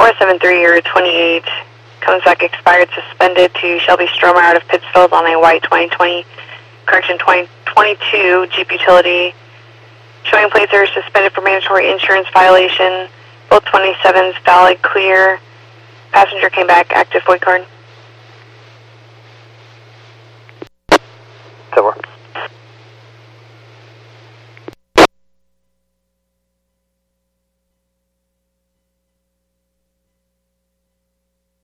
473 or 28. Comes back expired, suspended to Shelby Stromer out of Pittsfield on a white 2020, correction 2022 Jeep Utility. Showing plates are suspended for mandatory insurance violation. Both 27s valid, clear. Passenger came back, active void card. So